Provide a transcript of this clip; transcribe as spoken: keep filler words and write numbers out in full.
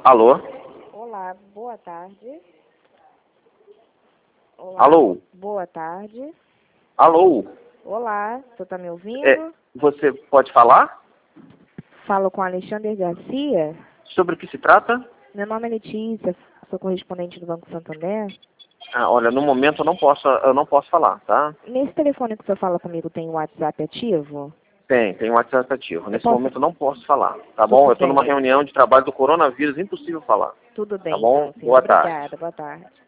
Alô? Olá, boa tarde. Olá, Alô? boa tarde. Alô? Olá, você está me ouvindo? É, você pode falar? Falo com Alexandre Garcia. Sobre o que se trata? Meu nome é Letícia, sou correspondente do Banco Santander. Ah, olha, no momento eu não posso, eu não posso falar, tá? Nesse telefone que o senhor fala comigo tem o WhatsApp ativo? Tem, tem um WhatsApp ativo. Nesse posso- momento eu não posso falar, tá Tudo bom? Eu estou bem. numa reunião de trabalho do coronavírus, impossível falar. Tudo bem, Tá bom? então, senhor. Boa tarde. Obrigada, boa tarde.